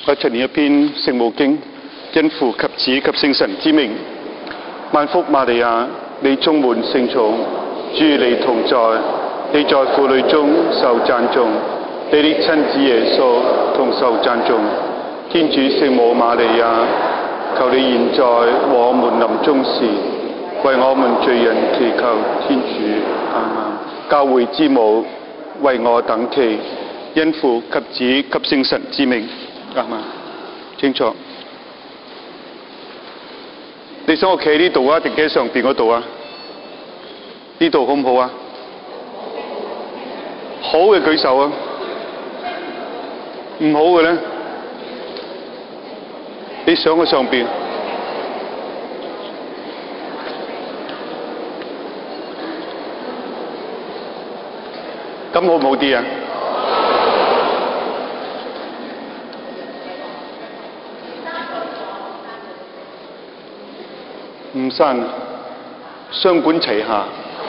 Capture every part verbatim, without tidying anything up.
我陳念一篇聖母經，因父及子及聖神之名。萬福瑪利亞，你充滿聖寵，主與你同在，你在婦女中受讚頌，你的親子耶穌同受讚頌。天主聖母瑪利亞，求你現在和我們臨終時，為我們罪人祈求天主。阿們。教會之母，為我等祈，因父及子及聖神之名。阿們。清楚。你想我企喺呢度啊，定企喺上邊嗰度啊？呢度好唔好啊？好嘅舉手啊，唔好嘅咧，你想喺上邊？咁好唔好啲啊？唔生，雙管齊下。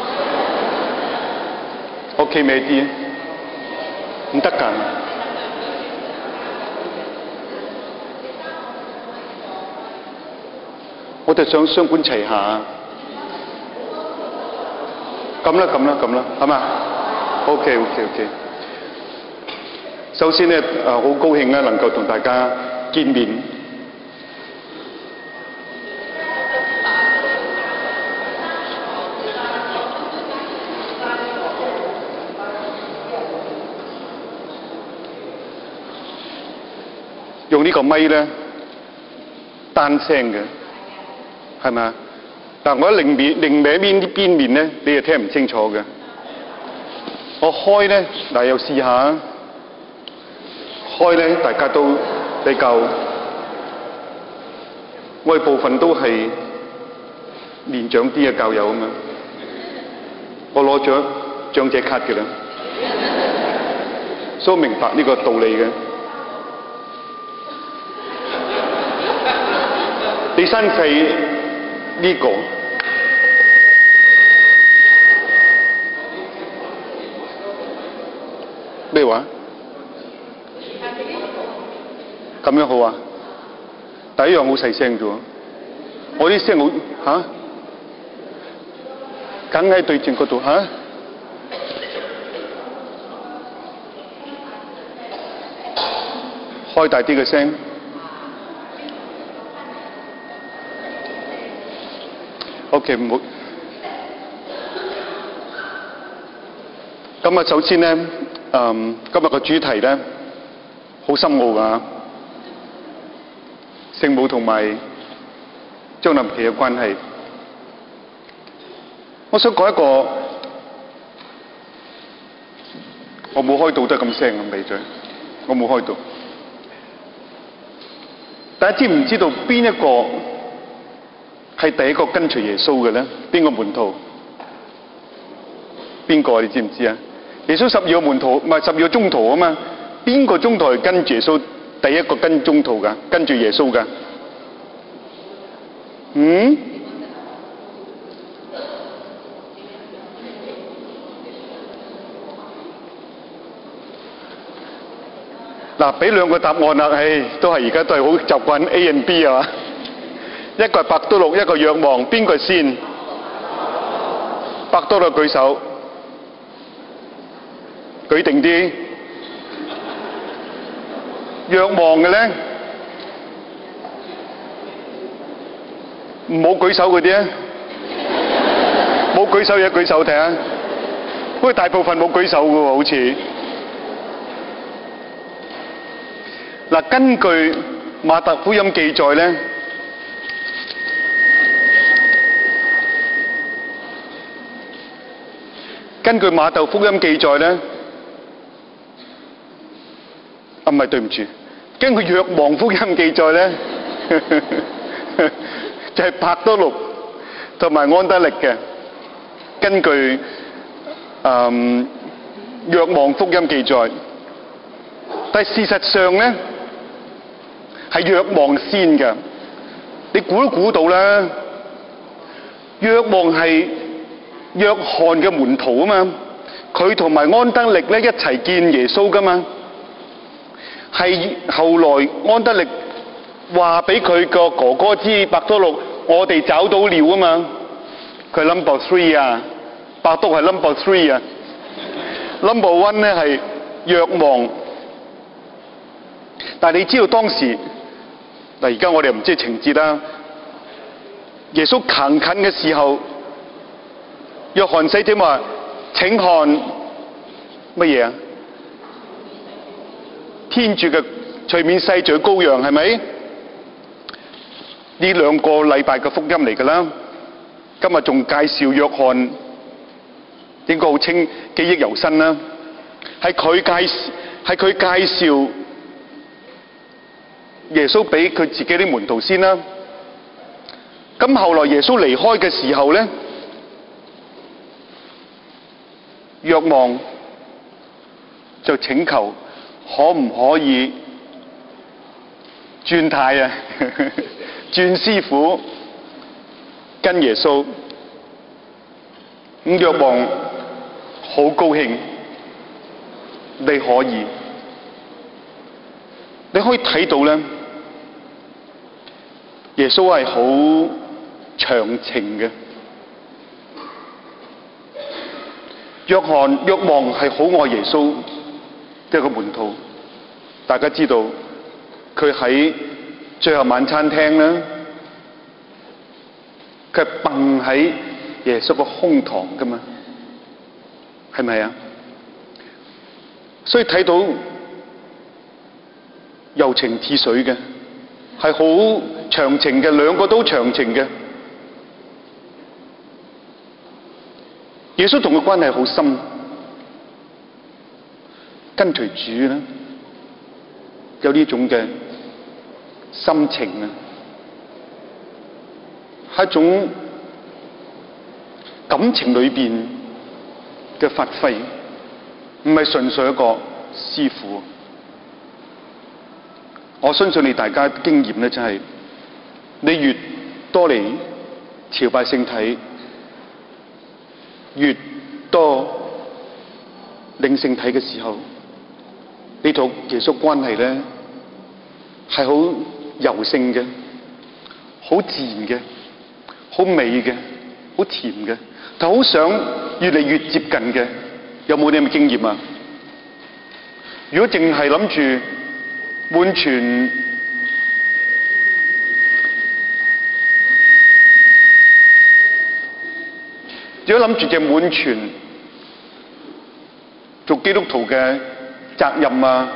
我企歪啲，唔得㗎。我就想雙管齊下。咁啦，咁啦，咁啦，係嘛 ？OK，OK，OK。OK, OK, OK. 首先咧，誒好高興咧，能夠同大家見面。用呢個咪咧單聲嘅，係咪啊？但我一另面另歪邊啲邊面咧，你又聽唔清楚嘅。我開咧，嗱又試下，開咧大家都比較，我哋部分都係年長啲嘅教友啊嘛。我攞咗長者卡嘅啦，所以明白呢個道理嘅。你身世呢個咩話？咁樣好啊？第一樣好細聲啫喎，我啲聲好嚇，梗喺對正嗰度嚇。開大啲嘅聲。OK， 唔好。咁啊，首先咧，嗯，今日個主題咧好深奧㗎，聖母同埋將臨期嘅關係。我想講一個，我冇開到得咁聲咁鼻嘴，我冇開到。大家知唔知道邊一個係第一個跟隨耶穌嘅咧？邊個門徒？邊個？你知唔知啊？耶穌十二個門徒，唔係十二個宗徒啊嘛？邊個宗徒係跟住耶穌第一個跟宗徒噶？跟住耶穌噶？嗯？嗱，俾兩個答案啦，唉，都係而家都係好習慣 A and B 啊嘛。一個係伯多祿，一個若望，邊個先？伯多祿舉手，舉定啲。若望嘅咧，唔好舉手嗰啲啊！冇舉手嘅舉手睇下，不過大部分冇舉手嘅喎，好似。嗱，根據馬特福音記載咧。根據馬竇福音記載咧，啊唔係對唔住，根據若望福音記載咧，就係伯多祿同埋安德力嘅。根據誒若望福音記載，但係事實上咧係若望先嘅。你估都估到啦，若望係約翰嘅門徒啊嘛，佢同埋安德力咧一齊見耶穌噶嘛。 係後來安德力話俾佢個哥哥知，伯多祿，我哋找到了啊嘛。佢 number three 啊，伯多係 number three 啊 ，number one 咧係若望。但係你知道當時嗱，而家我哋唔知情節啦。耶穌行近嘅時候，約翰使者話：請看乜嘢啊？天主嘅隨面世罪羔羊係咪？呢兩個禮拜嘅福音嚟㗎啦。今日仲介紹約翰，應該好清記憶猶新啦。係佢介係佢介紹耶穌俾佢自己啲門徒先啦。咁後來耶穌離開嘅時候咧，若望就請求可唔可以轉軚啊，轉師傅跟耶穌。咁若望好高興，你可以，你可以睇到咧，耶穌係好長情嘅。約翰、若望係好愛耶穌嘅一個門徒，大家知道佢喺最後晚餐廳咧，佢係蹦喺耶穌個胸膛噶嘛，係咪啊？所以睇到柔情似水嘅，係好長情嘅，兩個都長情嘅。耶穌同佢關係好深，跟隨主咧，有呢種嘅心情啊，係一種感情裏邊嘅發揮，唔係純粹一個師傅。我相信你大家經驗咧，就係你越多嚟朝拜聖體，越多領聖體嘅時候，你同耶穌關係咧係好柔性嘅，好自然嘅，好美嘅，好甜嘅，但好想越嚟越接近嘅。有冇啲咁嘅經驗啊？如果淨係諗住滿全如果諗住就滿全做基督徒嘅責任啊，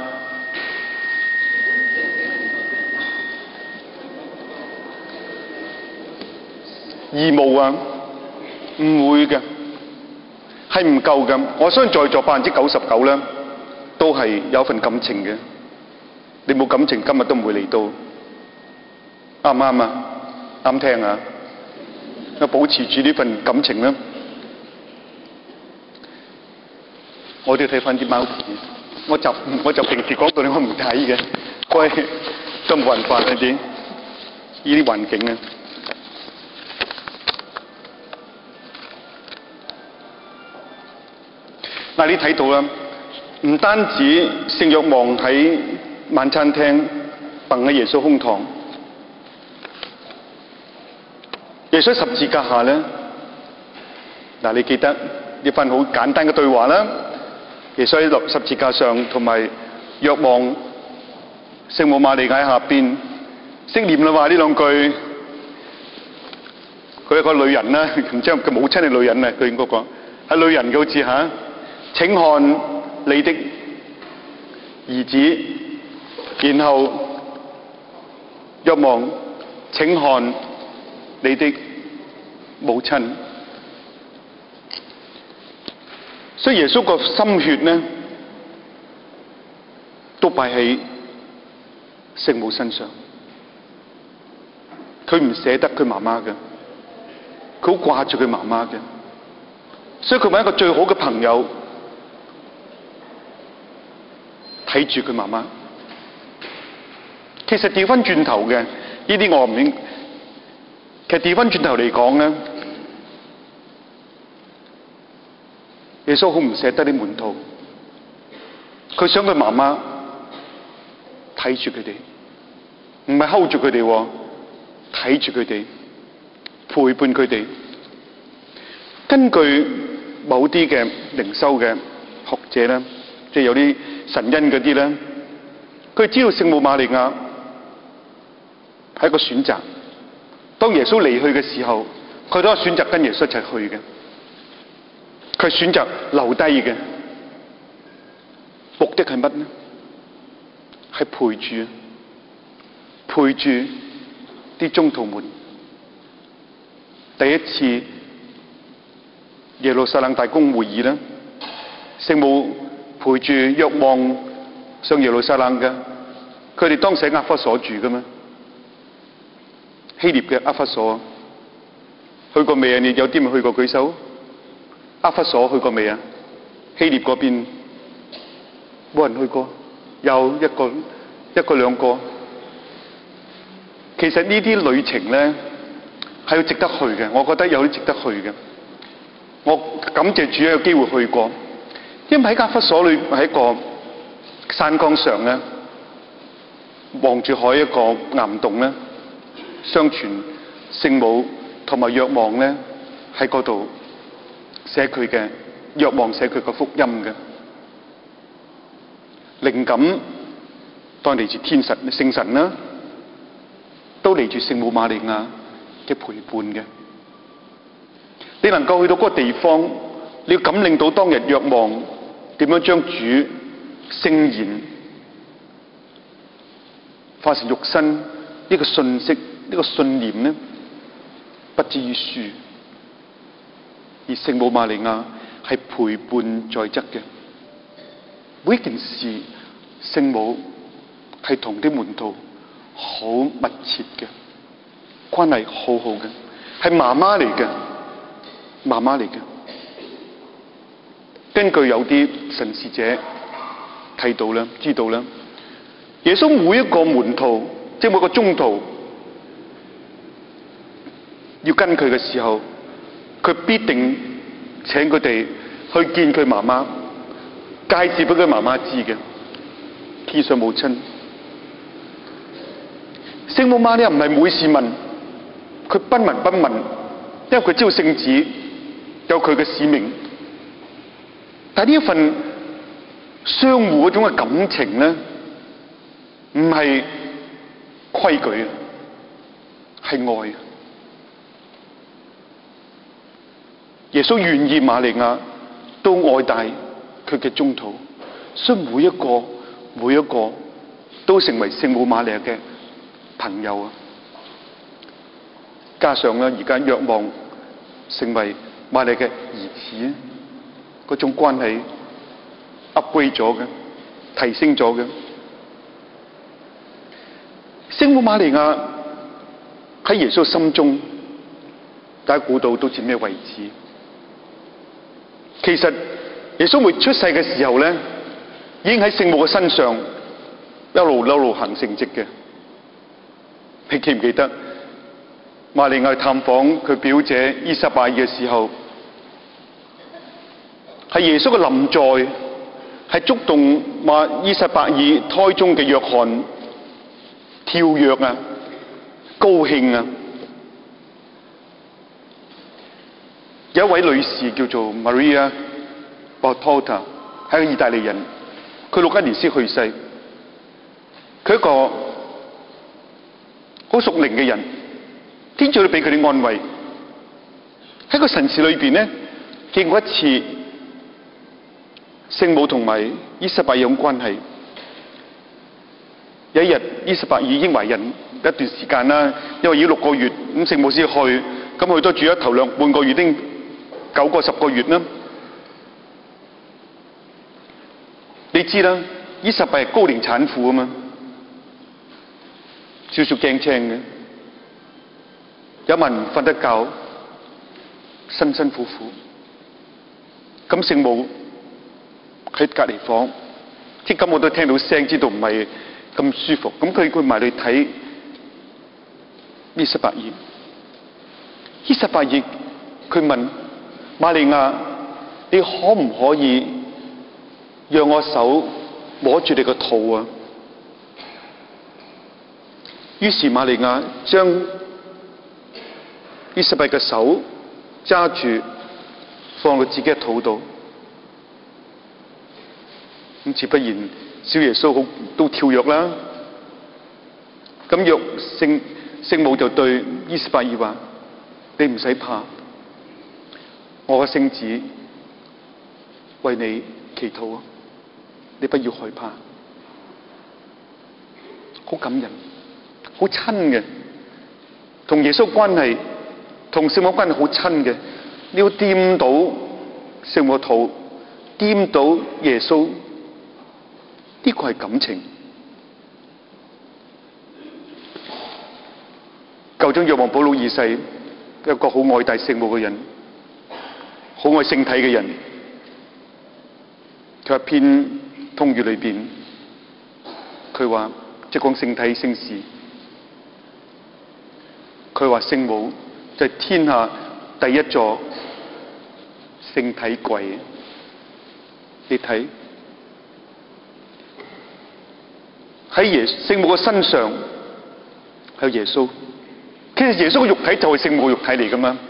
義務啊，唔會嘅，係唔夠嘅。我相信在座百分之九十九咧，都係有份感情嘅。你冇感情，今日都唔會嚟到，啱唔啱啊？啱聽啊！要保持住呢份感情啦。我都要睇翻啲貓片，我就我就平時講到你我唔睇嘅，喂，都冇辦法呢啲呢啲環境啊。嗱，你睇到啦，唔單止聖若望喺晚餐廳蹦喺耶穌胸膛，耶穌十字架下咧，嗱，你記得呢份好簡單嘅對話啦。耶穌喺十字架上，同埋若望聖母瑪利亞喺下邊，識念啦話呢兩句。佢係個女人啦，唔知佢母親係女人啊，佢應該講係女人嘅好似嚇。請看你的兒子，然後若望請看你的母親。所以耶穌個心血呢，都擺喺聖母身上。佢唔捨得佢媽媽嘅，佢好掛住佢媽媽嘅，所以佢揾一個最好嘅朋友睇住佢媽媽。其實調翻轉頭嘅，呢啲我唔應。其實調翻轉頭嚟講咧，耶穌好唔捨得啲門徒，佢想佢媽媽睇住佢哋，唔係 hold 住佢哋，睇住佢哋，陪伴佢哋。根據某啲嘅靈修嘅學者咧，即係有啲神恩嗰啲咧，佢知道聖母瑪利亞係一個選擇。當耶穌離去嘅時候，佢都係選擇跟耶穌一齊去嘅。佢選擇留低嘅目的係乜呢？係陪住，陪住啲宗徒們。第一次耶路撒冷大公會議咧，聖母陪住若望上耶路撒冷嘅，佢哋當時喺厄弗所住嘅嘛，希臘嘅厄弗所，去過未啊？你有啲咪去過舉手？厄弗所去過未啊？希臘嗰邊冇人去過，有一個一個兩個。其實呢啲旅程咧係要值得去嘅，我覺得有啲值得去嘅。我感謝主有機會去過，因為喺厄弗所裏喺個山崗上咧，望住海一個岩洞咧，相傳聖母同埋若望咧喺嗰度寫佢嘅，若望寫佢嘅福音嘅靈感，當然嚟自天神聖神啦，都嚟自聖母瑪利亞嘅陪伴嘅。你能夠去到嗰個地方，你要感領到當日若望點樣將主聖言化成肉身呢個信息，呢個信念呢，不至於書。而聖母瑪利亞係陪伴在側嘅，每一件事聖母係同啲門徒好密切嘅關係，好好嘅，係媽媽嚟嘅。媽媽嚟嘅。根據有啲神視者睇到啦，知道啦，耶穌每一個門徒，即係每個宗徒要跟佢嘅時候，佢必定請佢哋去見佢媽媽，介紹俾佢媽媽知嘅，天上母親。聖母瑪利亞唔係每事問，佢不聞不問，因為佢知道聖子有佢嘅使命。但係呢一份相互嗰種嘅感情咧，唔係規矩，係愛。耶穌願意瑪利亞都愛戴佢嘅宗徒，所以每一個每一個都成為聖母瑪利亞嘅朋友啊！加上咧，而家若望成為瑪利亞嘅兒子，嗰種關係 upgrade 咗嘅，提升咗嘅。聖母瑪利亞喺耶穌心中，大家估到都似咩位置？其實耶穌未出世嘅時候咧，已經喺聖母嘅身上一路一路行成績嘅。你記唔記得瑪利亞去探訪佢表姐依撒伯爾嘅時候，係耶穌嘅臨在，係觸動瑪依撒伯爾胎中嘅約翰跳躍啊、高興啊。有一位女士叫做 Maria Bottota， 係一個意大利人，佢六一年先去世。佢一個好屬靈嘅人，天主都俾佢哋安慰。喺個神事裏邊咧，見過一次聖母同埋依撒伯爾有關係。有一日，依撒伯爾已經懷孕一段時間啦，因為已經六個月，咁聖母先去，咁佢都住咗頭兩半個月，已經九個十個月啦。你知啦，依撒伯爾係高齡產婦啊嘛，少少驚青嘅，有晚唔瞓得覺，辛辛苦苦。咁聖母喺隔離房，即係咁我都聽到聲，知道唔係咁舒服。咁佢佢埋嚟睇依撒伯爾，依撒伯爾佢問瑪利亞：你可唔可以讓我手摸住你個肚啊？ 於是瑪利亞將伊撒伯嘅手揸住，放到自己嘅肚度。咁自不然，小耶穌好都跳躍啦。咁若聖聖母就對伊撒伯爾話：你唔使怕，我嘅聖子為你祈禱啊！你不要害怕。好感人，好親嘅，同耶穌關係，同聖母關係好親嘅。你要掂到聖母肚，掂到耶穌，呢個係感情。舊宗若望保祿二世，一個好愛戴聖母嘅人，好愛聖體嘅人，佢一篇通諭裏邊，佢話即係講聖體聖事，佢話聖母就係天下第一座聖體櫃。你睇喺耶聖母嘅身上係有耶穌，其實耶穌嘅肉體就係聖母嘅肉體嚟噶嘛。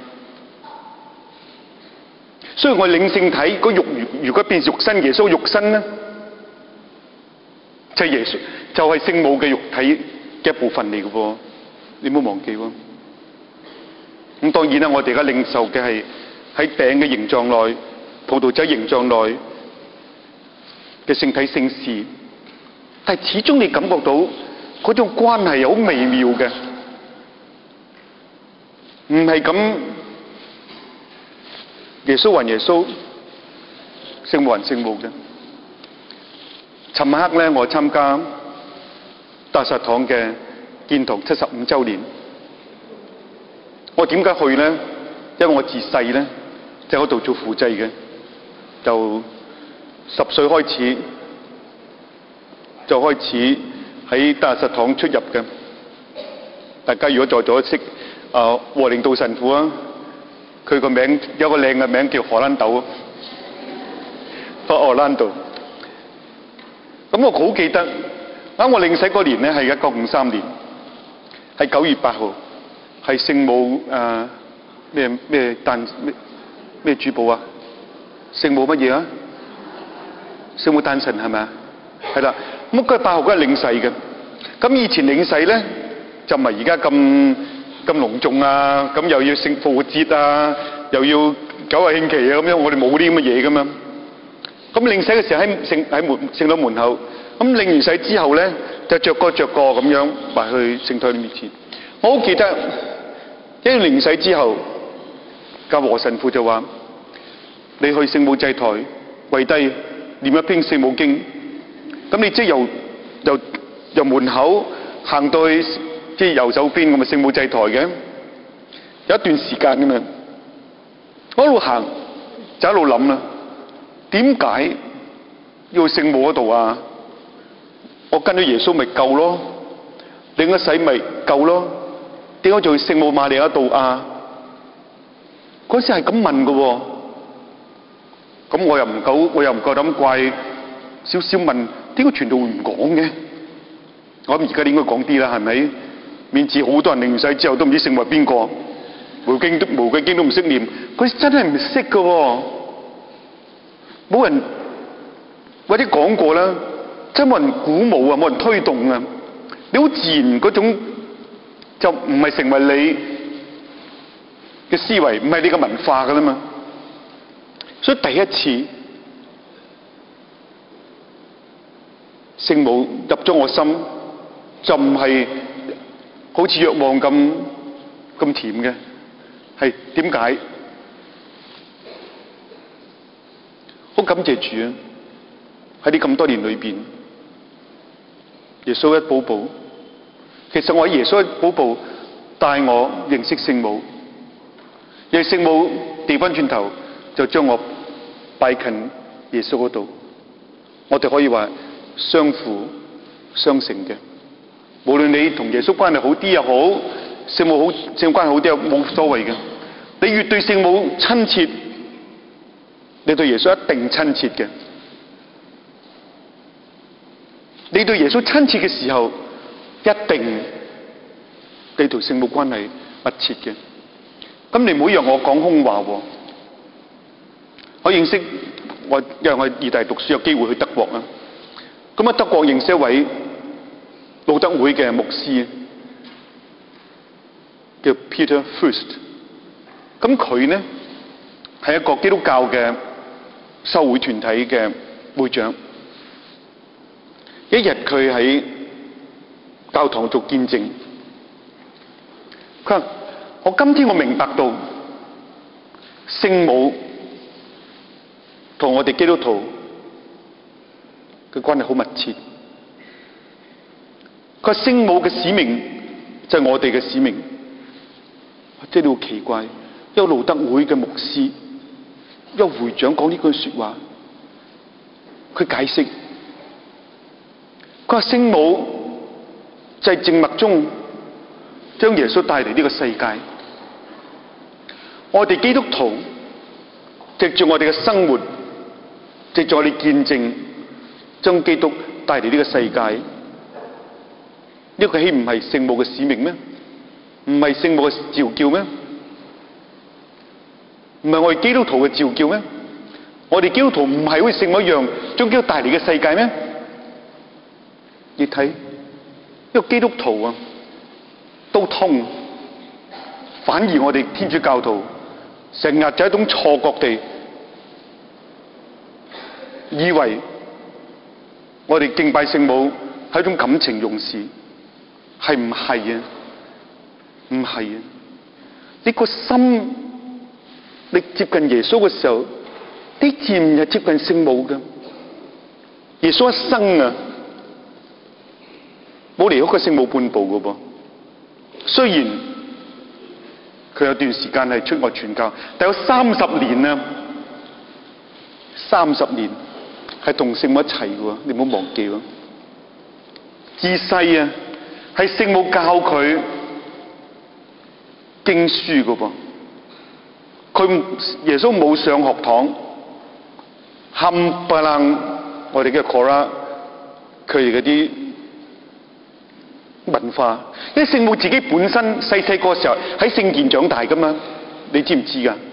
所以我領聖體個肉如果變肉身，耶穌肉身咧就係耶穌，就係聖母嘅肉體嘅一部分嚟嘅喎，你唔好忘記喎。咁當然啦，我哋而家領受嘅係喺餅嘅形狀內、葡萄酒形狀內嘅聖體聖事，但係始終你感覺到嗰種關係係好微妙嘅，唔係咁耶穌還耶穌，聖母還聖母嘅。尋晚黑咧，我參加大實堂嘅建堂七十五週年。我點解去咧？因為我自細咧就喺嗰度做輔祭嘅，就十歲開始就開始喺大實堂出入嘅。大家如果在座識啊和靈道神父啊，佢個名有個靚嘅名叫荷蘭豆，不荷蘭道。咁我好記得，啱我領洗嗰年咧係一九五三年，係九月八號，係聖母誒咩咩誕咩咩主保啊？聖母乜嘢啊？聖母誕辰係咪啊？係啦，咁嗰日八號嗰日領洗嘅。咁以前領洗咧就唔係而家咁咁隆重啊，咁又要聖復活節啊，又要九日慶期啊咁樣，我哋冇啲咁嘅嘢噶嘛。咁領洗嘅時候喺聖喺門聖堂門口，咁領完洗之後咧，就着過着過咁樣埋去聖台面前。我好記得，因為領洗之後，教和神父就話：你去聖母祭台跪低念一篇聖母經，咁你即係由由由門口行到去即係右手邊咁嘅聖母祭台嘅，有一段時間咁樣，我一路行就一路諗啦。點解要去聖母嗰度啊？我跟咗耶穌咪夠咯，領咗洗咪夠咯，點解仲去聖母瑪利亞度啊？嗰時係咁問㗎喎，咁我又唔夠，我又唔夠膽怪，少少問點解傳道會唔講嘅？我諗而家應該講啲啦，係咪？免至好多人領洗之後都唔知聖母係邊個，無經都無鬼經都唔識念，佢真係唔識㗎喎。冇人或者講過啦，真冇人鼓舞啊，冇人推動啊，你好自然嗰種就唔係成為你嘅思維，唔係你嘅文化噶啦嘛。所以第一次聖母入咗我心，就唔係好似若望咁咁甜嘅，係點解？好感謝主啊！喺呢咁多年裏邊，耶穌一步步，其實我喺耶穌一步步帶我認識聖母，認識聖母調翻轉頭就將我拜近耶穌嗰度，我哋可以話相輔相成嘅。無論你同耶穌關係好啲又好，聖母好聖母關係好啲又冇所謂嘅。你越對聖母親切，你對耶穌一定親切嘅。你對耶穌親切嘅時候，一定你同聖母關係密切嘅。咁你唔好讓我講空話喎。我認識我因為我意大利讀書有機會去德國啊。咁啊德國認識一位路德會嘅牧師，叫 Peter Fürst。咁佢呢係一個基督教嘅修會團體嘅會長。一日佢喺教堂做見證，佢話：我今天我明白到聖母同我哋基督徒嘅關係好密切。佢話聖母嘅使命就係我哋嘅使命。真係好奇怪，有路德會嘅牧師，有會長講呢句說話，佢解釋，佢話聖母就係靜默中將耶穌帶嚟呢個世界。我哋基督徒藉住我哋嘅生活，藉住我哋見證，將基督帶嚟呢個世界。呢個豈唔係聖母嘅使命咩？唔係聖母嘅召叫咩？唔係我哋基督徒嘅召叫咩？我哋基督徒唔係好似聖母一樣將基督帶嚟嘅世界咩？你睇，因為基督徒啊都通，反而我哋天主教徒成日就係一種錯覺地以為我哋敬拜聖母係一種感情用事，係唔係啊？唔係啊！你個心你接近耶穌嘅時候，你自然係接近聖母嘅。耶穌一生啊，冇離開過聖母半步嘅噃。雖然佢有段時間係出外傳教，但有三十年啊，三十年係同聖母一齊嘅，你唔好忘記喎。自細啊，係聖母教佢經書嘅噃。佢耶穌冇上學堂，冚唪唥我哋嘅 Cora， 佢哋嗰啲文化，因為聖母自己本身細細個時候喺聖殿長大噶嘛，你知唔知噶？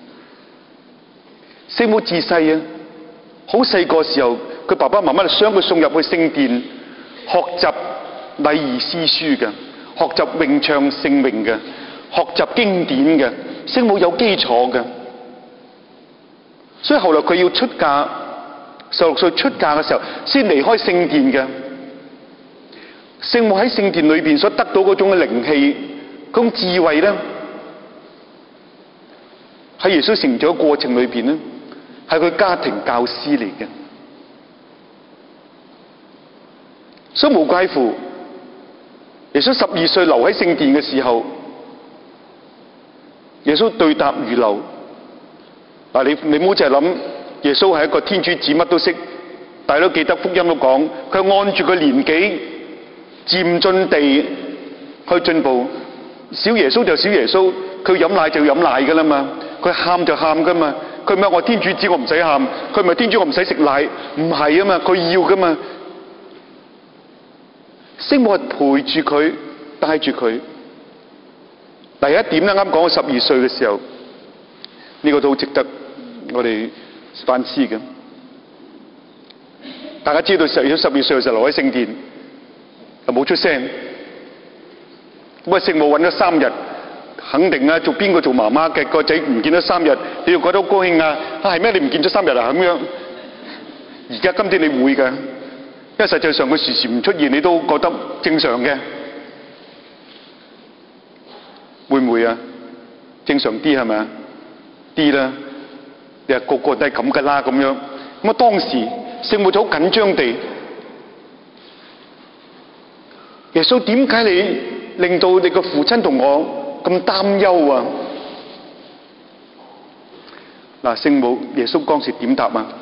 聖母自細啊，好細個時候，佢爸爸媽媽就將佢送入去聖殿學習禮儀詩書嘅，學習詠唱聖詠嘅，學習經典嘅。聖母有基礎嘅，所以後來佢要出嫁，十六歲出嫁嘅時候，先離開聖殿嘅。聖母喺聖殿裏邊所得到嗰種嘅靈氣、嗰種智慧咧，喺耶穌成長嘅過程裏邊咧，係佢家庭教師嚟嘅。所以無怪乎耶穌十二歲留喺聖殿嘅時候，耶穌對答如流。嗱，你你唔好淨係諗耶穌係一個天主子乜都識，大家都記得福音都講，佢按住佢年紀漸進地去進步。小耶穌就小耶穌，佢飲奶就飲奶噶啦嘛，佢喊就喊噶嘛，佢唔係我天主子我唔使喊，佢唔係天主我唔使食奶，唔係啊嘛，佢要噶嘛。聖母係陪住佢，帶住佢。第一點咧，啱講十二歲嘅時候，呢個都好值得我哋反思嘅。大家知道，十二十二歲嘅時候留喺聖殿，就冇出聲。咁啊，聖母揾咗三日，肯定啊，做邊個做媽媽嘅個仔唔見咗三日，你要覺得好高興啊！啊係咩？你唔見咗三日啊？咁樣。而家今天你會嘅，因為實際上佢時時唔出現，你都覺得正常嘅。會唔會啊？正常啲係咪啊？啲啦，你話個個都係咁噶啦咁樣。咁啊，當時聖母就好緊張地，耶穌點解你令到你個父親同我咁擔憂啊？嗱，聖母耶穌當時點答啊？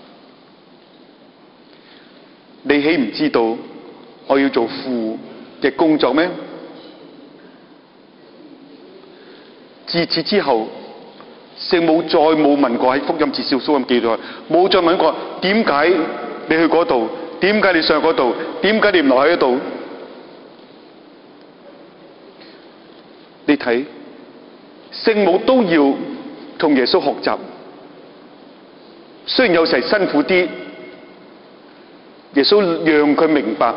你豈唔知道我要做父嘅工作咩？自此之後，聖母再冇問過，喺福音至少書咁記載，冇再問過點解你去嗰度，點解你上嗰度，點解你唔留喺嗰度？ 睇，聖母都要同耶穌學習，雖然有時辛苦啲，耶穌讓佢明白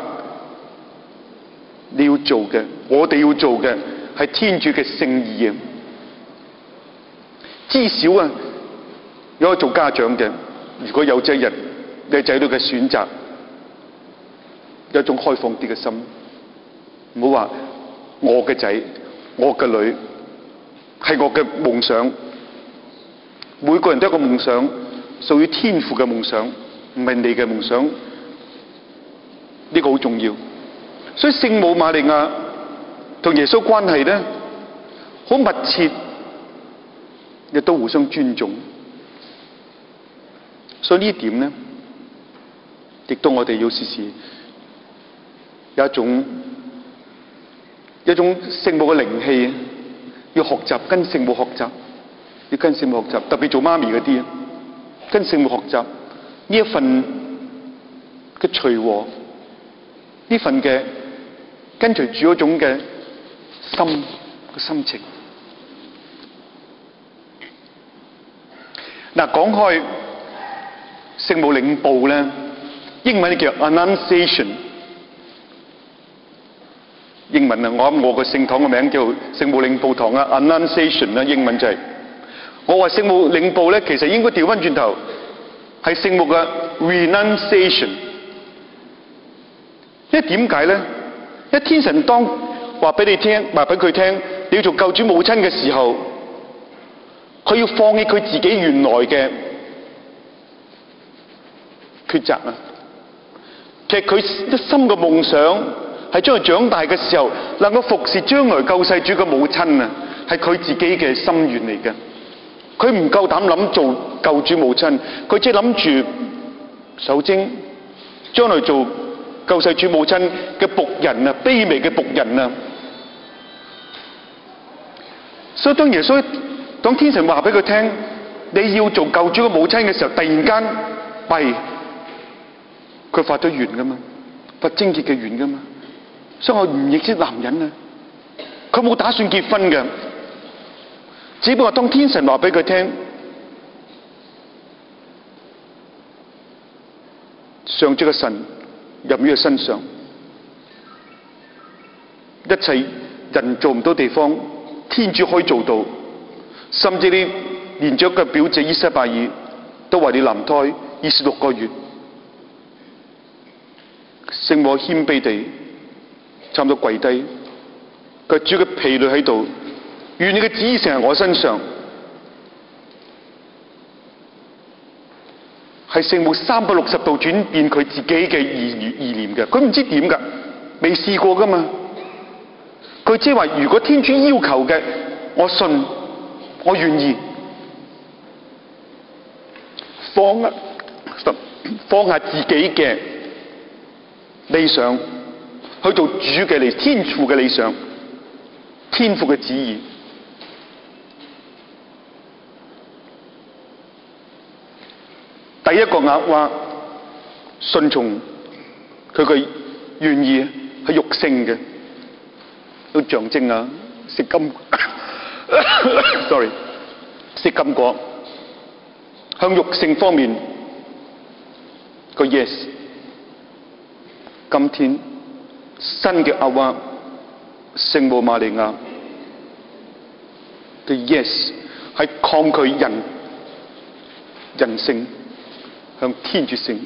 你要做嘅，我哋要做嘅係天主嘅聖意啊！至少啊，如果做家長嘅，如果有朝一日你仔女嘅選擇，有一種開放啲嘅心，唔好話我嘅仔、我嘅女係我嘅夢想。每個人都有一個夢想，屬於天父嘅夢想，唔係你嘅夢想。呢個好重要。所以聖母瑪利亞同耶穌關係咧，好密切，亦都互相尊重。所以呢一點咧，亦都我哋要時時有一種一種聖母嘅靈氣，要學習跟聖母學習，要跟聖母學習，特別做媽咪嗰啲啊，跟聖母學習呢一份嘅隨和，呢份嘅跟隨住嗰種嘅心嘅心情。嗱，講開聖母領報咧，英文叫 Annunciation。英文啊，我諗我個聖堂嘅名叫聖母領報堂啊 ，Annunciation 啦，英文就係、是。我話聖母領報咧，其實應該調翻轉頭，係聖母嘅 Renunciation。因為點解咧？因為天神當話俾你聽，話俾佢聽，你要做救主母親嘅時候，佢要放棄佢自己原來嘅抉擇啊！其實佢一心嘅夢想係將佢長大嘅時候能夠服侍將來救世主嘅母親啊，係佢自己嘅心願嚟嘅。佢唔夠膽諗做救主母親，佢只係諗住守貞，將來做救世主母親嘅僕人啊，卑微嘅僕人啊。所以當耶穌當天神話俾佢聽你要做救主嘅母親嘅時候，突然間弊，佢發咗願噶嘛，發貞潔嘅願噶嘛。所以我唔認識男人啊，佢冇打算結婚嘅，只不過當天神話俾佢聽，上主嘅神入於佢身上，一切人做唔到地方，天主可以做到，甚至你年長嘅表姐伊撒伯爾都為你臨胎二十六個月，聖母謙卑地差唔多跪低，佢主嘅婢女喺度，願你嘅旨意成喺我身上。係聖母三百六十度轉變佢自己嘅意意念嘅，佢唔知點噶，未試過噶嘛。佢即係話，如果天主要求嘅，我信，我願意放啊，放下自己嘅理想，去做主嘅理，天父嘅理想，天父嘅旨意。第一個額話順從佢嘅願意係肉性嘅，都象徵啊食金，sorry 食金果，向肉性方面個 yes。今天新嘅額話聖母瑪利亞嘅 yes 係抗拒人人性，向天主性，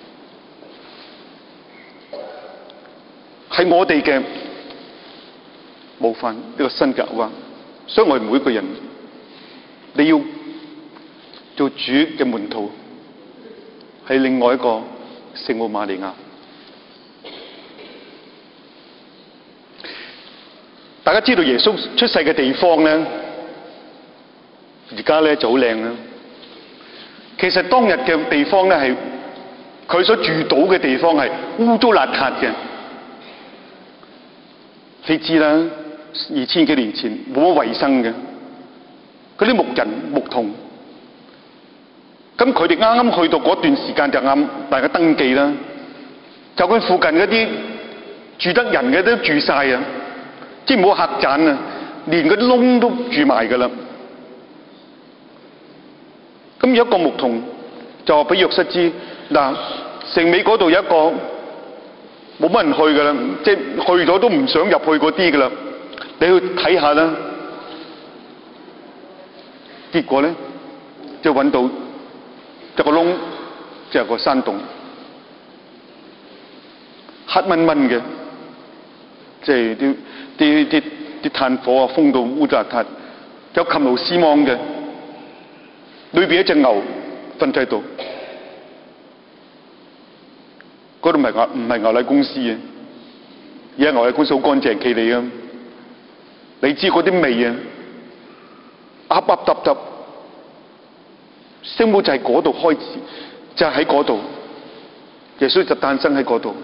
係我哋嘅模範，呢個新格話。所以我哋每一個人，你要做主嘅門徒，係另外一個聖母瑪利亞。大家知道耶穌出世嘅地方咧，而家咧就好靚啦。其實當日嘅地方咧，係佢所住到嘅地方係污糟邋遢嘅。你知啦，二千幾年前冇乜衛生嘅，嗰啲牧人牧童，咁佢哋啱啱去到嗰段時間就啱大家登記啦。就佢附近嗰啲住得人嘅都住晒啊，即係冇客棧啊， 連嗰啲窿都住埋㗎啦。咁有一個牧童就話俾約瑟知，嗱，城尾嗰度有一個冇乜人去㗎啦，即係去咗都唔想入去嗰啲㗎啦，你去睇下啦。結果咧就揾到有個窿，就有個山洞，黑蚊蚊嘅，即係啲啲啲啲炭火啊，風到烏糟邋遢，有蠄蟧絲網嘅，裏邊一隻牛瞓喺度，嗰度唔係牛唔係牛奶公司嘅，而家牛奶公司好乾淨企理啊！你知嗰啲味啊，噏噏揼揼，聖母就係嗰度開始，就喺嗰度，耶穌就誕生喺嗰度。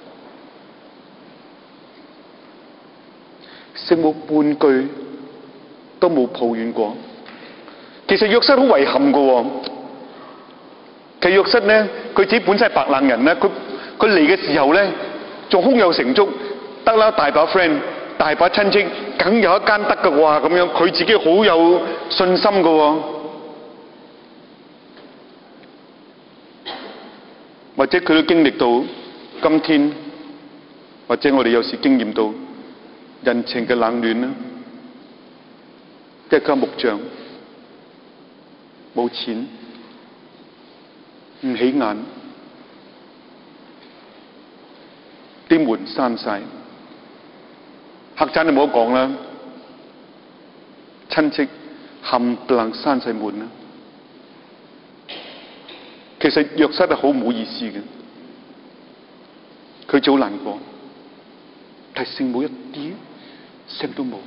聖母半句都冇抱怨過。其實約瑟好遺憾㗎喎。其實約瑟咧，佢自己本身係白冷人咧，佢佢嚟嘅時候咧，仲胸有成竹，得啦，大把 friend， 大把親戚，梗有一間得㗎喎，咁樣佢自己好有信心㗎喎。或者佢都經歷到今天，或者我哋有時經驗到人情嘅冷暖啦，一家木匠冇錢，唔起眼，啲門閂晒，客棧就冇得講啦，親戚冚唪唥閂晒門啦。其實約瑟係好唔好意思嘅，佢就好難過，但係聖母一啲聲都冇。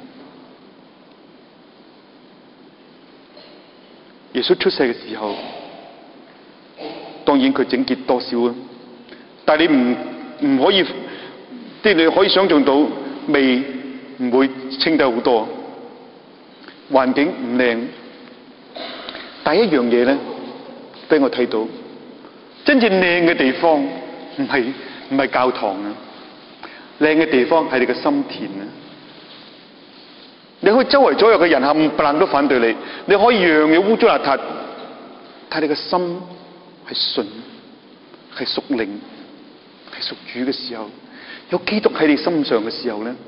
耶穌出世嘅時候，當然佢整潔多少啊，但係你唔唔可以，即係你可以想象到味唔會清得好多，環境唔靚。第一樣嘢咧，俾我睇到。真正靚嘅地方唔係唔係教堂啊，靚嘅地方係你嘅心田啊！你可以周圍左右嘅人冚唪唥都反對你，你可以樣嘢污糟邋遢，但係你嘅心係純，係屬靈，係屬主嘅時候，有基督喺你心上嘅時候咧，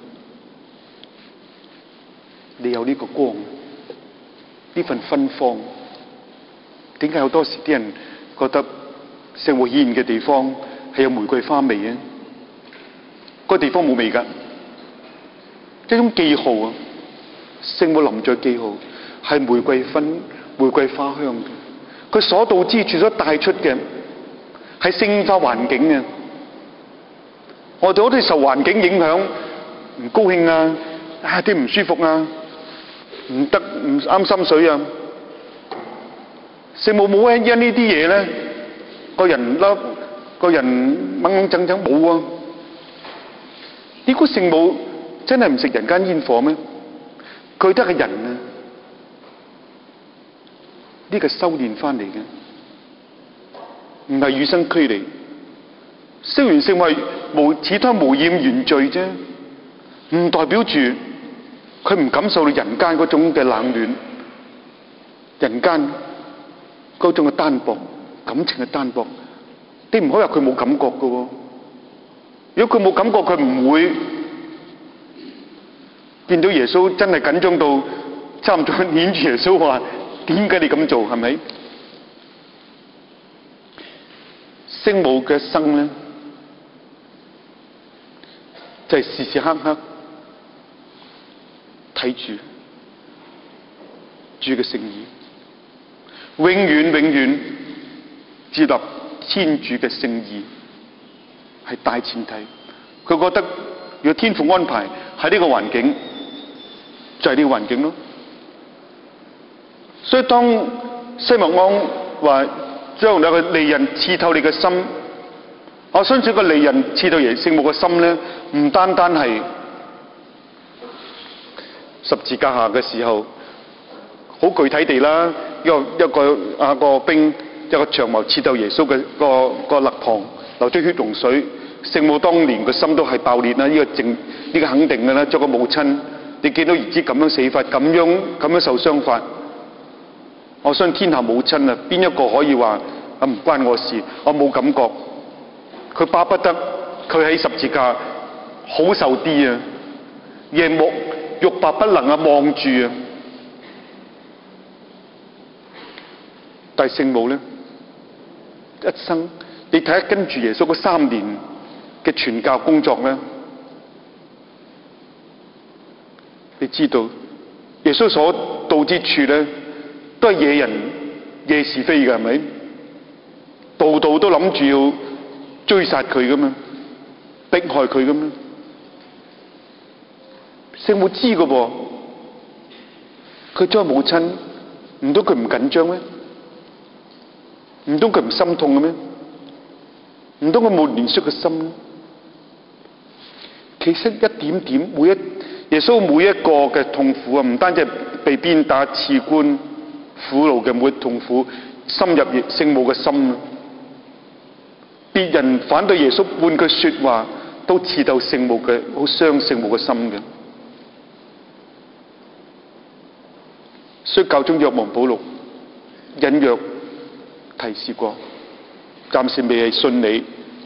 你有呢個光，呢份芬芳。點解好多時啲人覺得聖母顯現嘅地方係有玫瑰花味嘅？嗰個地方冇味㗎，一種記號啊！聖母臨在記號係玫瑰芬、玫瑰花香嘅。佢所到之處所帶出嘅係聖化環境嘅。我哋好似受環境影響，唔高興啊，啊啲唔舒服啊，唔得唔啱心水啊。聖母冇因因呢啲嘢咧，個人粒個人掹掹整整冇啊！你估聖母真係唔食人間煙火咩？佢得係人啊！呢個修煉翻嚟嘅，唔係與生俱嚟。雖然聖母係無始終無染原罪啫，唔代表住佢唔感受到人間嗰種嘅冷暖，人間嗰種嘅單薄，感情嘅單薄。你唔可以話佢冇感覺㗎喎。如果佢冇感覺，佢唔會見到耶穌真係緊張到差唔多攆住耶穌話：點解你咁做？係咪？聖母嘅生咧，就係、是、時時刻刻睇住主嘅聖意，永遠永遠接納天主嘅聖意係大前提。佢覺得如果天父安排喺呢個環境，就係呢個環境咯。所以當西默盎話將兩個利刃刺透你嘅心，我相信個利刃刺透耶聖母嘅心咧，唔單單係十字架下嘅時候，好具體地啦，一個一個啊個兵一個長矛刺透耶穌嘅個個肋旁，流出血龍水。聖母當年個心都係爆裂啦，呢、這個正呢、這個肯定嘅啦，作個母親你見到兒子咁樣死法，咁樣咁樣受傷法，我相信天下母親啊，邊一個可以話啊唔關我事，我冇感覺。佢巴不得佢喺十字架好受啲啊，夜幕欲罷不能啊，望住啊。但係聖母咧，一生你睇下跟住耶穌嗰三年嘅傳教工作咧，你知道耶穌所到之處咧，都係惹人惹是非嘅，係咪？度度都諗住要追殺佢噶嘛，迫害佢噶嘛。聖母知噶噃，佢作為母親，唔通佢唔緊張咩？唔通佢唔心痛嘅咩？唔通佢冇憐恤嘅心咧？其實一點點，每一耶穌每一個嘅痛苦啊，唔單止係被鞭打、刺冠、苦惱嘅每一痛苦，深入聖母嘅心啊！別人反對耶穌半句說話，都刺到聖母嘅，好傷聖母嘅心嘅。所以教宗若望保祿隱約提示過，暫時未係信你，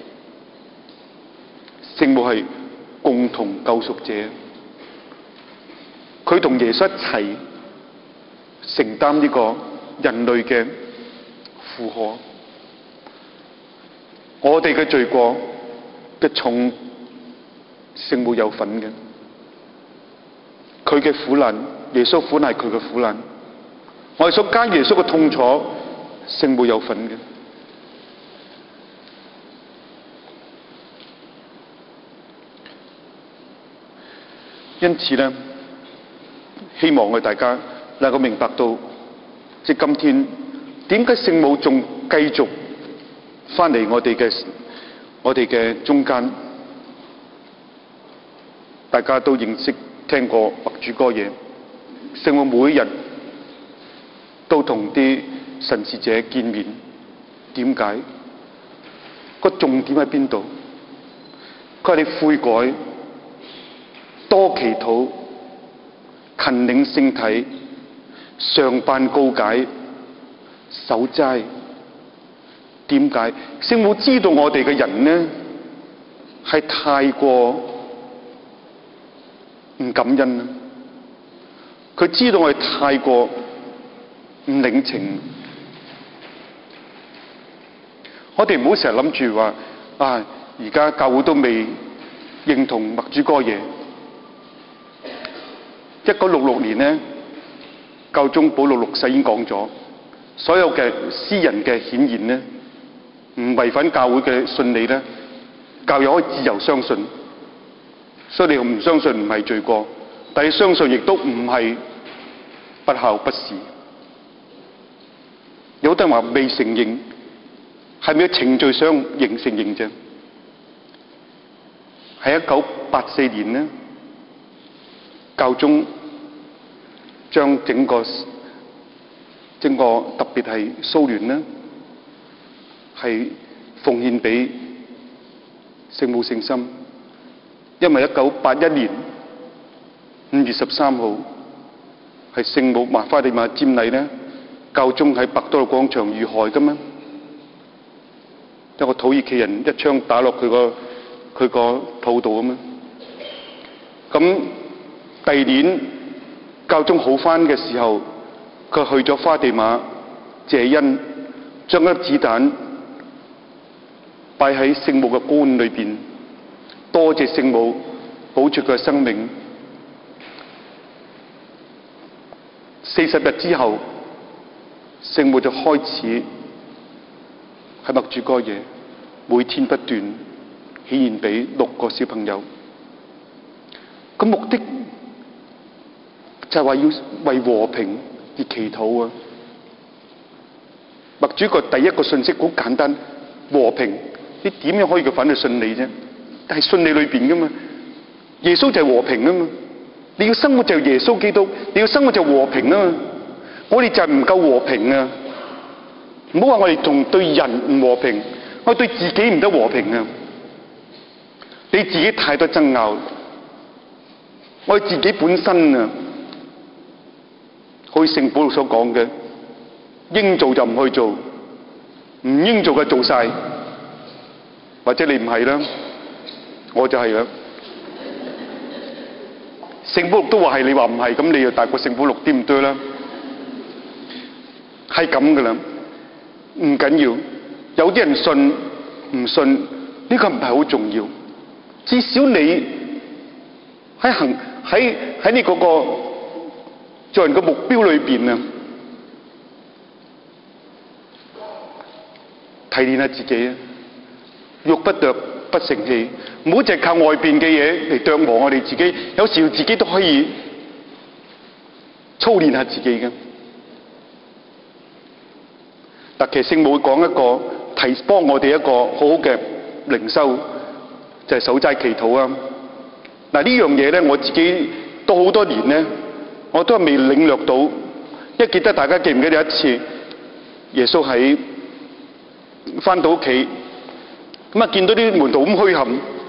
聖母係共同救贖者，佢同耶穌一齊承擔呢個人類嘅負荷。我哋嘅罪過嘅重，聖母有份嘅。佢嘅苦難，耶穌苦難係佢嘅苦難。我哋所加耶穌嘅痛楚，聖母有份嘅。因此咧，希望我哋大家能夠明白到，即係今天點解聖母仲繼續翻嚟我哋嘅我哋嘅中間。大家都認識聽過默主哥耶，聖母每一日都同啲神視者見面。點解？個重點喺邊度？佢話你悔改，多祈禱，勤領聖體，常辦告解，守齋。點解？聖母知道我哋嘅人呢係太過唔感恩啦，佢知道我哋太過唔領情。我哋唔好成日諗住話啊，而家教會都未認同默主哥耶。一九六六年呢，教宗保祿六世已經講咗，所有嘅私人嘅顯現呢，唔違反教會嘅信理咧，教友可以自由相信。所以你唔相信唔係罪過，但係相信亦都唔係不孝不是。有啲人話未承認，係咪程序上認承認啫？喺一九八四年呢，教宗將整個整個特別係蘇聯呢，係奉獻俾聖母聖心，因為一九八一年五月十三號係聖母瑪花地瑪瞻禮呢，教宗喺伯多祿廣場遇害噶嘛，一個土耳其人一槍打落佢個佢個肚度咁嘛。咁第二年教宗好返嘅時候，佢去咗花地瑪謝恩，將一粒子彈擺喺聖母嘅棺裏邊，多謝聖母保住佢嘅生命。四十日之後，聖母就開始喺默主哥耶每天不斷顯現俾六個小朋友。咁目的就係話要為和平而祈禱啊！默主個第一個信息好簡單，和平。你點樣可以叫反對信理啫？但係信理裏邊噶嘛，耶穌就係和平啊嘛。你要生活就係耶穌基督，你要生活就和平啊嘛。我哋就係唔夠和平啊！唔好話我哋仲對人唔和平，我哋對自己唔得和平啊！你自己太多爭拗， 我哋自己本身啊，好似聖保祿所講嘅，應做就唔去做，唔應做嘅做晒，或者你唔係啦，我就係啦。聖保祿都話係，你話唔係，咁你又大過聖保祿啲唔對啦，係咁噶啦，唔緊要。有啲人信唔信呢個唔係好重要，至少你喺行喺喺你嗰個做人嘅目標裏邊啊，提煉下自己啊，欲不奪不成器，唔好淨係靠外邊嘅嘢嚟琢磨我哋自己，有時自己都可以操練下自己嘅。嗱，其實聖母會講一個提幫我哋一個好好嘅靈修，就係守齋祈禱啊。嗱，呢樣嘢咧，我自己都好多年咧，我都係未領略到。因為記得大家記唔記得有一次，耶穌喺返到屋企，咁啊見到啲門徒咁虛陷，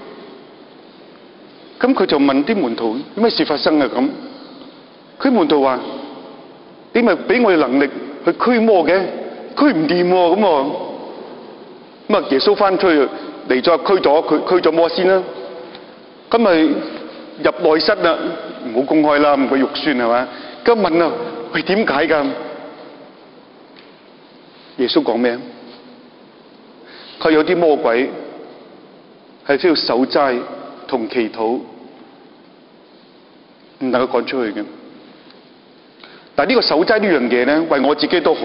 咁佢就問啲門徒有咩事發生啊？咁佢門徒話：你咪俾我哋能力去驅魔嘅，驅唔掂喎咁喎。咁啊耶穌返出去嚟咗驅咗佢驅咗魔先啦。咁咪入內室啦，唔好公開啦，唔會肉酸係嘛？咁問啊，喂，點解㗎？耶穌講咩？佢有啲魔鬼係需要守齋同祈禱，唔能夠趕出去嘅。但係呢個守齋呢樣嘢咧，為我自己都好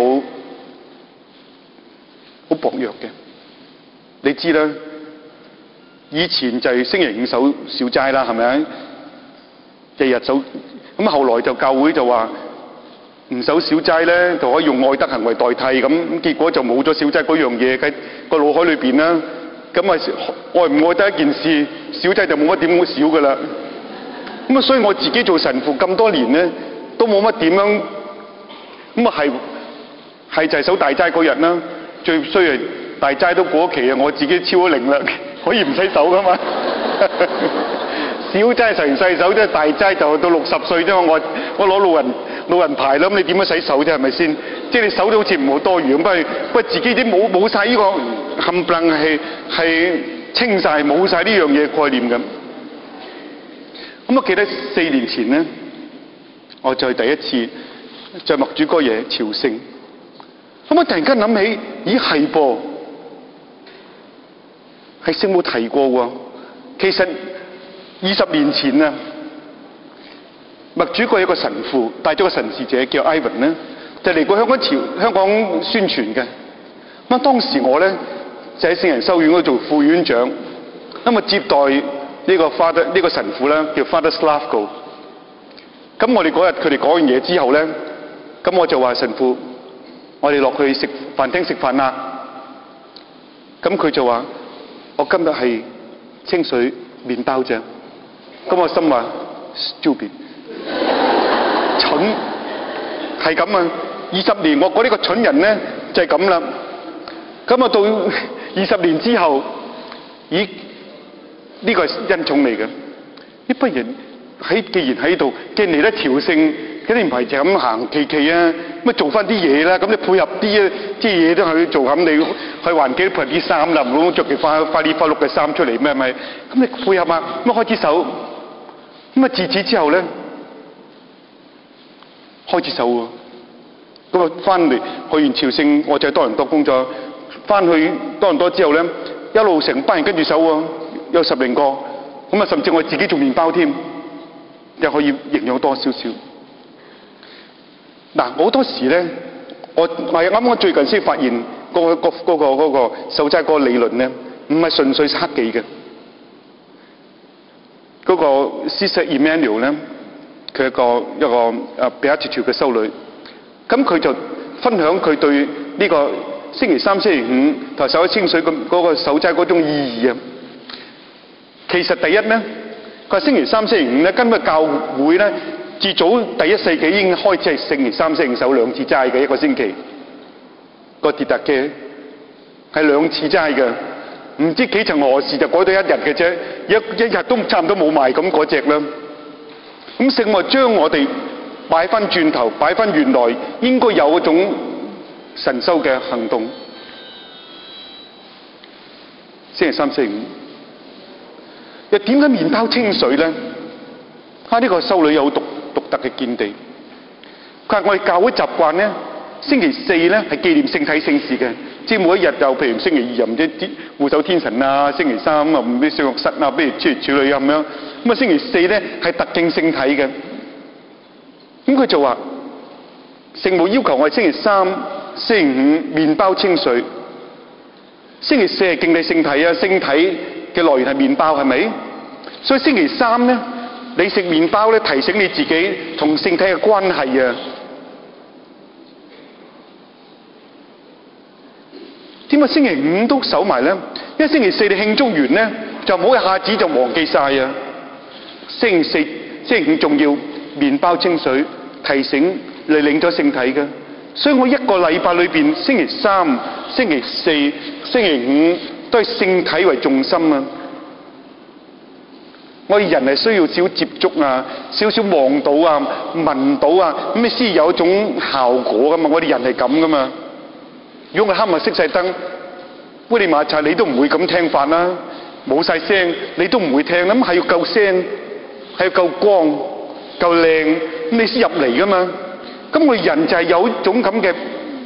好薄弱嘅。你知啦，以前就係星期五守小齋啦，係咪？日日守，咁後來就教會就話唔守小齋咧，就可以用愛德行為代替，咁結果就冇咗小齋嗰樣嘢喺個腦海裏邊啦。咁啊愛唔愛得一件事，小齋就冇乜點少噶啦。咁啊，所以我自己做神父咁多年咧，都冇乜點樣，咁啊係係就係守大齋嗰日啦。最衰係大齋都過咗期啊，我自己超咗齡啦，可以唔使守噶嘛。小齋成世守啫，大齋就到六十歲啫嘛。我我攞老人老人牌啦，咁你點樣使守啫？係咪先？即係你守到好似唔好多餘咁，不過不過自己啲冇冇曬呢個冚唪唥係係清晒，冇晒呢樣嘢概念咁。咁我記得四年前咧，我就係第一次在默主哥爺朝聖。咁我突然間諗起，咦係噃，係聖母提過喎。其實二十年前啊，默主哥有個神父帶咗個神視者叫 Ivan 咧，就嚟過香港朝香港宣傳嘅。咁當時我咧就喺聖人修院嗰度做副院長，咁啊接待呢個 Father 呢個神父咧叫 Father Slavko。咁我哋嗰日佢哋講完嘢之後咧，咁我就話神父，我哋落去食飯廳食飯啦。咁佢就話：我今日係清水麵包啫。咁我心話 stupid， 蠢，係咁啊！二十年我覺呢個蠢人咧就係咁啦。咁啊到二十年之後，咦？呢個係恩寵嚟嘅。呢班人喺既然喺度，既然嚟得朝聖，咁你唔係就咁行企企啊？咁啊做翻啲嘢啦，咁你配合啲啊，啲嘢都去做，咁你去還幾配合啲衫啦，唔好着件花花哩花碌嘅衫出嚟咩？咪咁你配合啊，咁啊開始守。咁啊自此之後咧，開始守喎。咁啊翻嚟去完朝聖，我就喺多倫多工作。翻去多倫多之後咧，一路成班人跟住守喎，有十零個。咁啊甚至我自己做麵包添，又可以營養多少少。嗱，好多時咧，我係啱啱最近先發現嗰、嗰個嗰、嗰個嗰、嗰個守齋嗰個理論咧，唔係純粹克己嘅。嗰、嗰個 Sister Emmanuel 咧，佢一個一個誒 Beatitude 嘅修女，咁佢就分享佢對呢個星期三、星期五同守喺清水咁嗰個守齋嗰種意義啊。其實第一咧，佢話星期三、星期五咧，根本教會咧，自早第一世紀已經開始係星期三、星期五守兩次齋嘅一個星期。個鐵特嘅係兩次齋嘅，唔知幾層何時就改到一日嘅啫，一一日都差唔多冇賣咁嗰隻啦。 咁聖母將我哋擺翻轉頭，擺翻原來應該有嗰種神修嘅行動。星期三、星期五，又點解麵包清水咧？啊，呢、這個修女有獨獨特嘅見地。佢話我哋教會習慣咧，星期四咧係紀念聖體聖事嘅，即係每一日就譬如星期二又唔知護守天神啊，星期三啊唔知聖樂室啊，不如諸如此類咁樣。咁啊星期四咧係特敬聖體嘅。咁佢就話聖母要求我哋星期三、星期五麵包清水，星期四係敬禮聖體啊，聖體嘅來源係麵包係咪？所以星期三咧，你食麵包咧，提醒你自己同聖體嘅關係啊。點解星期五都守埋咧？因為星期四你慶祝完咧，就唔好一下子就忘記晒啊。星期四、星期五仲要麵包清水，提醒你領咗聖體嘅。所以我一個禮拜裏邊，星期三、星期四、星期五都係聖體為重心啊。我哋人係需要少少接觸啊，少少望到啊、聞到啊，咁你先有一種效果噶嘛。我哋人係咁噶嘛。如果我黑埋熄晒燈，烏里馬查你都唔會咁聽法啦，冇晒聲你都唔會聽，咁係要夠聲，係要夠光、夠靚，咁你先入嚟噶嘛。咁我哋人就係有一種咁嘅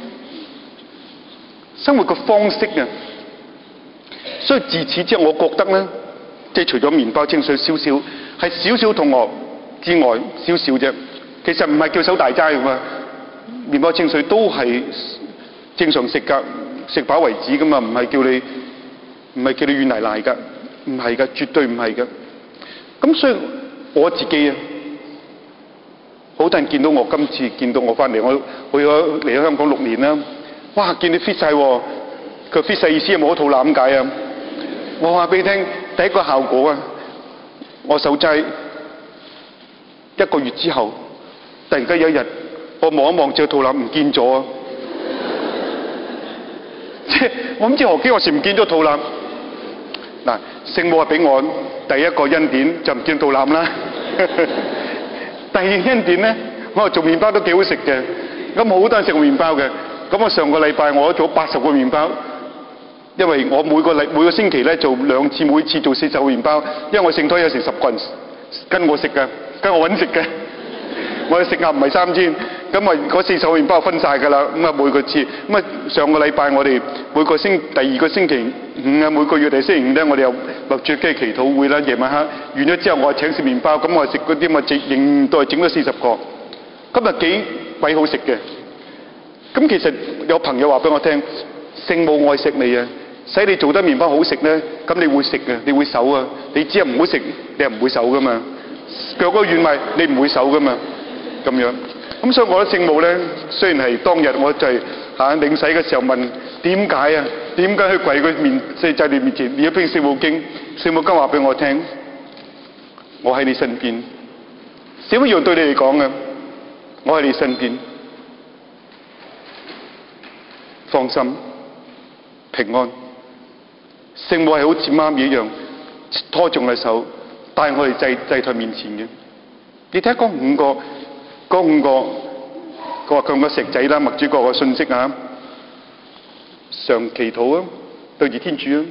生活嘅方式啊。所以自此之後，我覺得咧，即係除咗麵包清水少少，係少少同學之外少少啫。其實唔係叫守大齋噶嘛，麵包清水都係正常食噶，食飽為止噶嘛，唔係叫你唔係叫你軟賴賴噶，唔係噶，絕對唔係噶。咁所以我自己啊，好多人見到我今次見到我翻嚟，我去咗嚟咗香港六年啦，哇！見你 fit 晒喎，佢 fit 晒意思係冇咗肚腩解啊！我話俾你聽，第一個效果啊，我守齋一個月之後，突然間有一日，我望一望隻肚腩唔見咗啊！即係我唔知何幾何時唔見咗肚腩。嗱，聖母話俾我第一個恩典就唔見肚腩啦。第二恩典咧，我做麵包都幾好食嘅，咁好多人食麵包嘅。咁我上個禮拜我做八十個麵包。因為我每個禮每個星期咧做兩次，每次做四十個麵包，因為我聖胎有成十個人跟我食嘅，跟我揾食嘅。我食鴨唔係三千，咁啊嗰四十個麵包分晒㗎啦。咁啊每個次，咁啊上個禮拜我哋每個星第二個星期五啊，每個月第星期五咧，我哋有落住機祈禱會啦。夜晚黑完咗之後，我係請食麵包，咁我食嗰啲咪整仍都係整咗四十個。今日幾鬼好食嘅。咁其實有朋友話俾我聽，聖母愛錫你啊！使你做得麵包好食咧，咁你會食嘅，你會守啊！你只係唔好食，你係唔會守噶嘛。腳個軟賣，你唔會守噶嘛。咁樣，咁所以我覺得聖母咧，雖然係當日我就係嚇領洗嘅時候問點解啊？點解去跪佢面四祭你面前念一篇聖母經？聖母經話俾我聽，我喺你身邊。小一樣對你嚟講嘅，我喺你身邊，放心，平安。聖母係好似媽咪一樣拖住我手，帶我哋祭祭台面前嘅。你睇嗰五個，嗰五個，佢話佢個石仔啦，麥主角嘅信息啊，常祈禱啊，對住天主啊，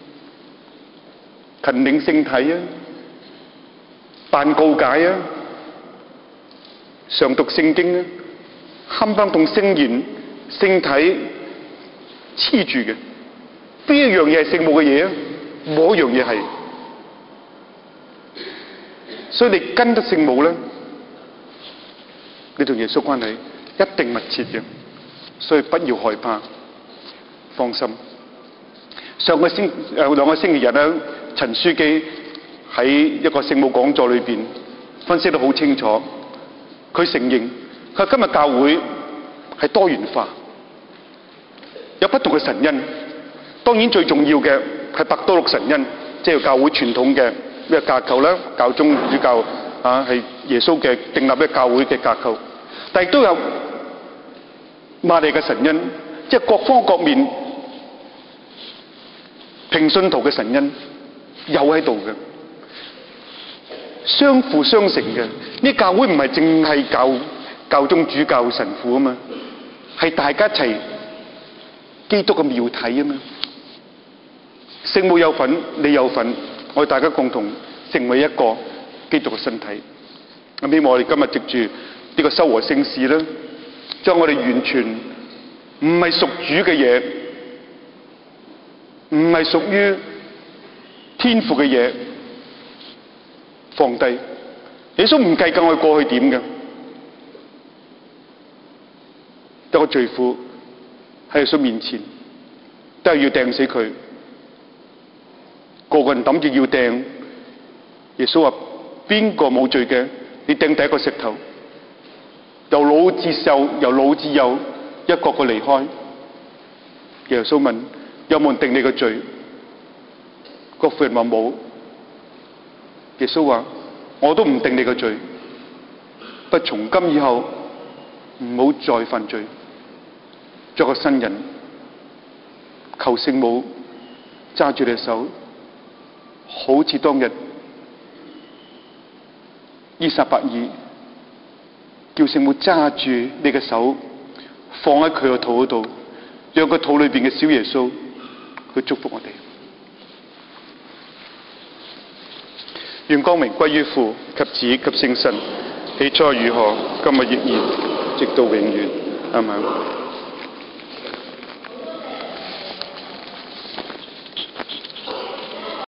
勤領聖體啊，辦告解啊，常讀聖經啊，冚唪唥同聖言、聖體黐住嘅。邊一樣嘢係聖母嘅嘢啊？冇一樣嘢係，所以你跟得聖母咧，你同耶穌關係一定密切嘅，所以不要害怕，放心。上個星誒兩個星期日咧，陳書記喺一個聖母講座裏邊分析得好清楚，佢承認佢話今日教會係多元化，有不同嘅神恩。當然最重要嘅係伯多祿神恩，即係教會傳統嘅咩架構啦，教宗主教啊係耶穌嘅訂立嘅教會嘅架構，但係都有瑪利嘅神恩，即係各方各面平信徒嘅神恩有喺度嘅。 相輔相成嘅。呢教會唔係淨係教教宗主教神父啊嘛，係大家一齊基督嘅廟體啊嘛。聖母有份，你有份，我哋大家共同成為一個基督嘅身體。咁希望我哋今日藉住呢個修和聖事咧，將我哋完全唔係屬主嘅嘢，唔係屬於天父嘅嘢放低。耶穌唔計較我哋過去點嘅，一個罪婦喺耶穌面前都係要掟死佢，個個人諗住要掟。耶穌話：邊個冇罪嘅，你掟第一個石頭。由老至幼，由老至幼，一個個離開。耶穌問：有冇人定你個罪？個婦人話冇。耶穌話：我都唔定你個罪，不從今以後唔好再犯罪，作個新人。求聖母揸住你手，好似當日依撒伯爾叫聖母揸住你嘅手，放喺佢個肚嗰度，讓個肚裏邊嘅小耶穌去祝福我哋。願光明歸於父及子及聖神，起初如何，今日亦然，直到永遠。阿們。